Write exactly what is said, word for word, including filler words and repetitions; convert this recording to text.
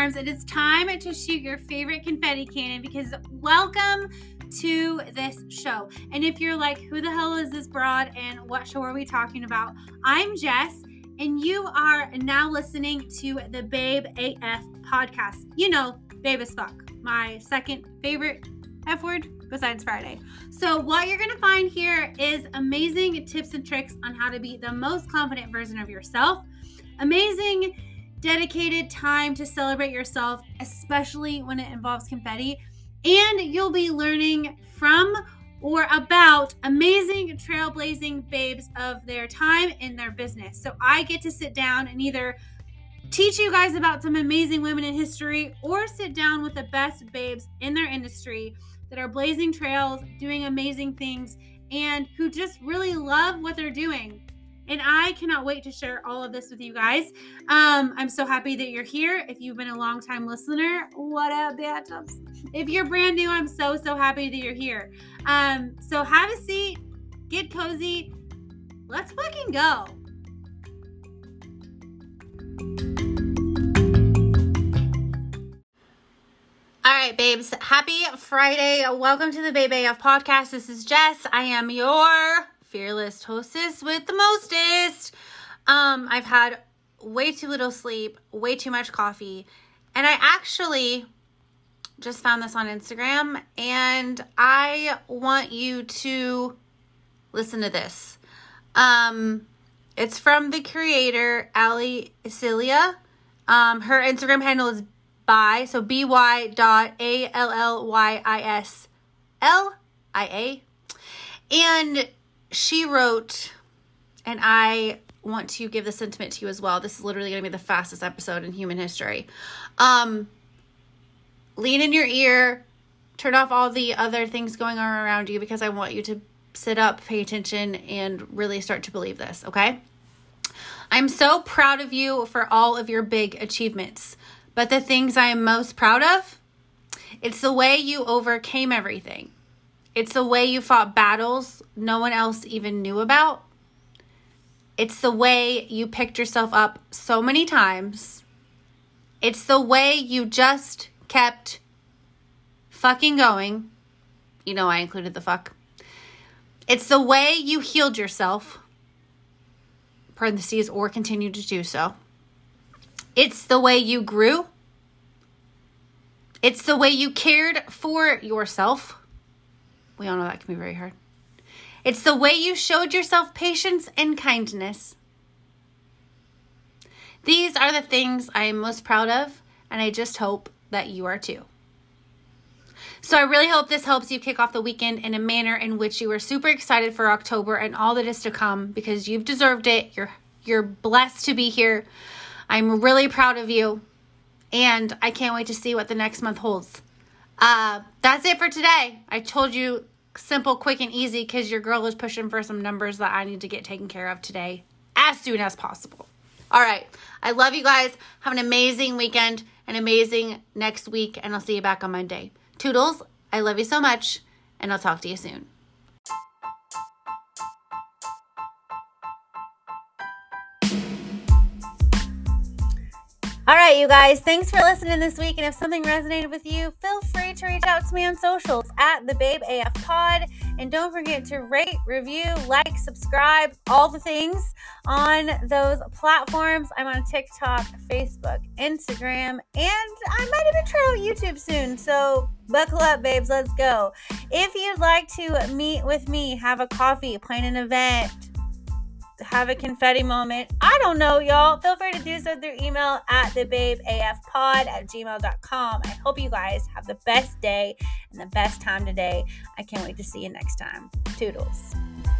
platforms. It is time to shoot your favorite confetti cannon because welcome to this show. And if you're like, who the hell is this broad and what show are we talking about? I'm Jess, and you are now listening to the Babe A F podcast. You know, babe as fuck. My second favorite F word besides Friday. So what you're going to find here is amazing tips and tricks on how to be the most confident version of yourself. Amazing dedicated time to celebrate yourself, especially when it involves confetti. And you'll be learning from or about amazing trailblazing babes of their time in their business. So I get to sit down and either teach you guys about some amazing women in history or sit down with the best babes in their industry that are blazing trails, doing amazing things, and who just really love what they're doing. And I cannot wait to share all of this with you guys. Um, I'm so happy that you're here. If you've been a long time listener, what up, bitches? If you're brand new, I'm so, so happy that you're here. Um, so have a seat, get cozy. Let's fucking go. All right, babes. Happy Friday. Welcome to the Babe A F podcast. This is Jess. I am your fearless hostess with the mostest. Um, I've had way too little sleep, way too much coffee, and I actually just found this on Instagram, and I want you to listen to this. Um, it's from the creator, Ali Celia. Um, her Instagram handle is by, so B Y dot A L L Y I S L I A. And she wrote, and I want to give the sentiment to you as well. This is literally going to be the fastest episode in human history. Um, lean in your ear, turn off all the other things going on around you because I want you to sit up, pay attention, and really start to believe this, okay? I'm so proud of you for all of your big achievements. But the things I am most proud of, it's the way you overcame everything. It's the way you fought battles no one else even knew about. It's the way you picked yourself up so many times. It's the way you just kept fucking going. You know I included the fuck. It's the way you healed yourself, parentheses, or continue to do so. It's the way you grew. It's the way you cared for yourself. We all know that can be very hard. It's the way you showed yourself patience and kindness. These are the things I am most proud of, and I just hope that you are too. So I really hope this helps you kick off the weekend in a manner in which you are super excited for October and all that is to come because you've deserved it. You're you're blessed to be here. I'm really proud of you, and I can't wait to see what the next month holds. Uh, that's it for today. I told you simple, quick, and easy because your girl is pushing for some numbers that I need to get taken care of today as soon as possible. All right. I love you guys. Have an amazing weekend, an amazing next week, and I'll see you back on Monday. Toodles, I love you so much, and I'll talk to you soon. All right, you guys, thanks for listening this week. And if something resonated with you, feel free to reach out to me on socials at the Babe A F Pod. And don't forget to rate, review, like, subscribe, all the things on those platforms. I'm on TikTok, Facebook, Instagram, and I might even try out YouTube soon. So buckle up, babes. Let's go. If you'd like to meet with me, have a coffee, plan an event, have a confetti moment, I don't know, y'all, feel free to do so through email at the babe A F pod at gmail dot com. I hope you guys have the best day and the best time today. I can't wait to see you next time. Toodles.